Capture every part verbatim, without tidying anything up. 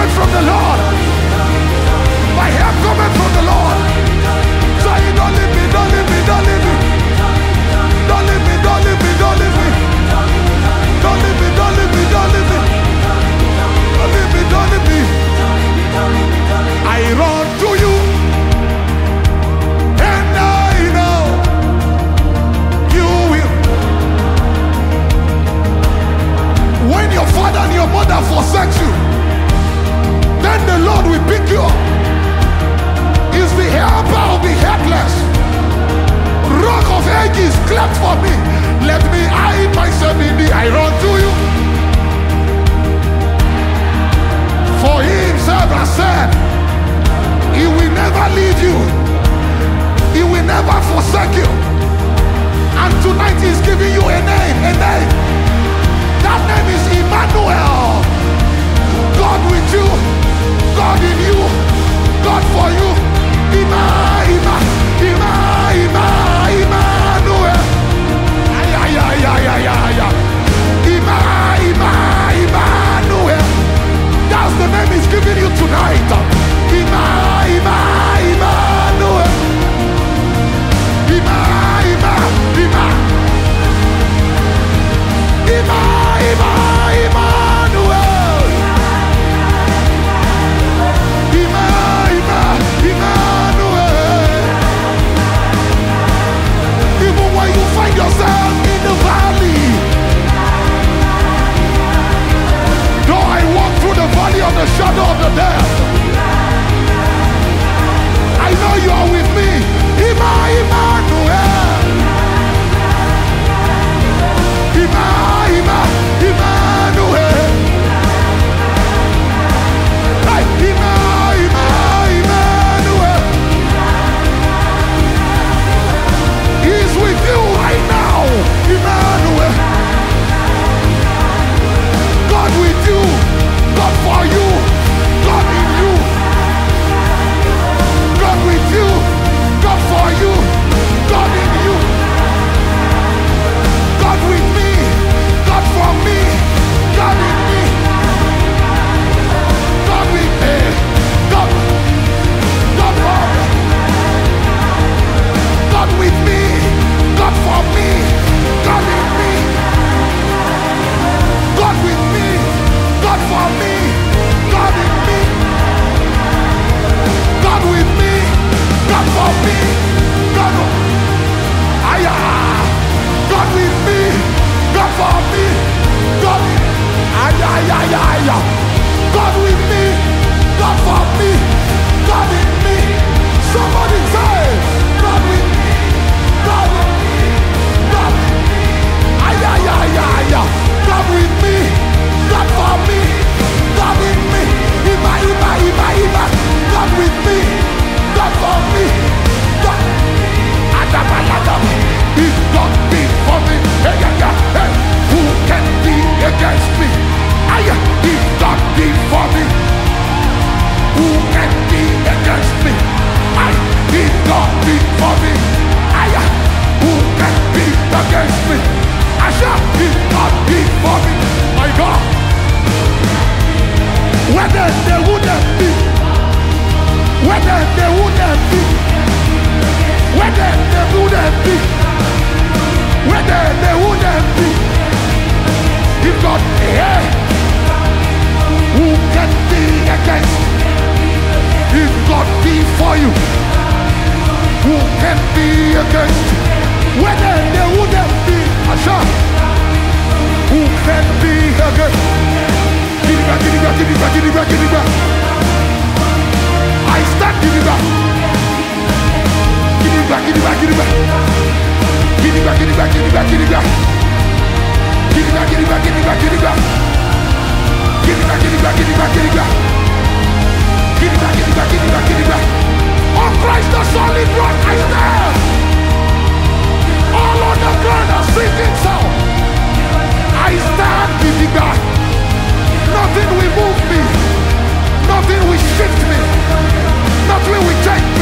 cometh from the Lord. My help cometh from the Lord. So you don't leave me, don't leave me, don't leave me. Don't leave me, don't leave me, don't leave me. Don't leave me, don't leave me, don't leave me. Don't leave me, don't leave me. I run to you. And I know you will. When your father and your mother forsake you, then the Lord will pick you up. Is the helper of the helpless. Rock of ages, clap for me. Let me hide myself in thee. I run to you. For he himself has said, he will never leave you. He will never forsake you. And tonight he's giving you a name, a name. That name is Emmanuel. God with you. God in you. God for you. Ima, Ima, Ima, Ima, Emmanuel. Ay, ay, ay, ay, ay, ay, ay. Ima, Ima, Emmanuel. That's the name he's giving you tonight. Ima, Ima, Emmanuel. Ima, Ima, Ima. Ima, Ima, Emmanuel. Ima, Ima, Emmanuel. Even when you find yourself in the valley, though I walk through the valley of the shadow of the death, I know you are with me. Ima, Emmanuel. Ima, Ima, Emmanuel. Hey, Ima, Ima, Emmanuel. He's with you right now. Emmanuel. God with you. God for you. God in you. God with you. God for you. God in you. God with me. God for me. God in me. God with me. God. God for me. God with me. God for me. God in me. God with me. God for me. God in me. God with me. God for me. God. Aya. God with me. God for me. God. Aya, aya, aya, aya. God with me. God for me. God in me. Somebody say, God with me. God with me. God. Aya, aya, aya, aya. God with me. God for me. God in me. Ima, Ima, Ima, Ima. God with me. God for me. God. Adabaladaba. If God be for me, hey, yeah, yeah, hey, who can be against me? Aya, if God be for me, who can be against me? Aye, if God be for me, aya, who can be against me? Asha, if God be for me, my God, whether they wouldn't be, whether they wouldn't be, whether they wouldn't be, whether they wouldn't be, if God, yeah, who can be against? If God be for you, who can be against? Whether they wouldn't be, Asha, who can be against? Give it back, give it back, give it back, give it back, give it back. I stand, give it back. Give it back, give it back, give it back. Give it back, give it back, give it back, give it back. Give it back, give it back, give it back, give it back. Give it back, give it back, give it back, give it back. Give it back, give it back, give it back, give it back. On Christ the solid rock I stand. All on the ground are sinking sound. I stand, give it back. Nothing will move me. Nothing will shift me. Nothing will change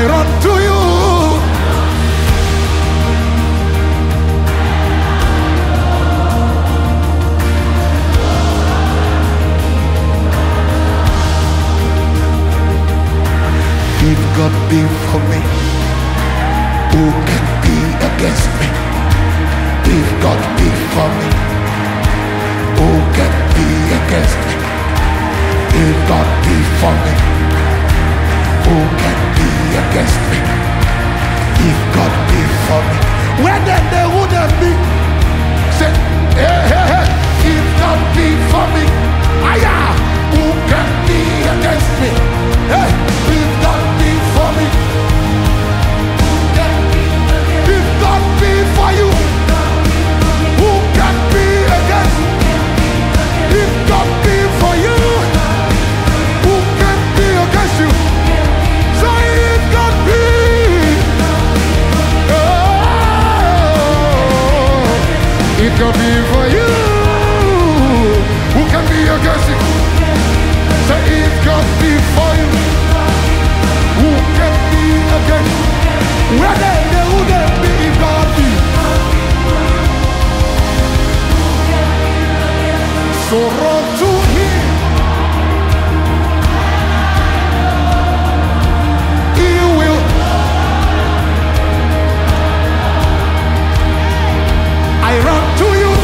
I run to you. If God be for me, who can be against me? If God be for me, who can be against me? If God be for me, who can be against me? If God be for me, where then they wouldn't be? Say, hey, hey, hey. If God be for me, aya, who can be against me? Hey, if God be for me, who can be against me? If God be for you, who can be against me? If God be for you, who can be against you? So if God be, oh, if God be for you, who can be against you? So if God be for you, who can be against you? Where they, they wouldn't be if God be. So run to him. He will. I run to you.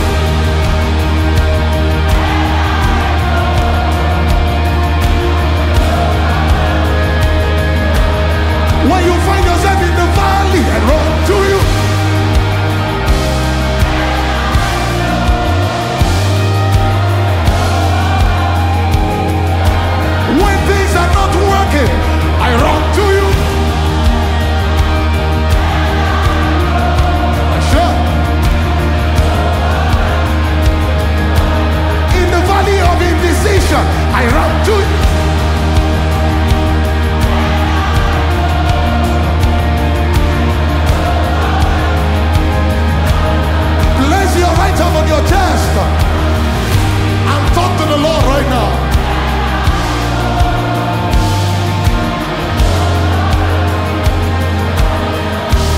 When you find yourself in the valley, I run to you. When things are not working, I run to you. Sure. In the valley of indecision,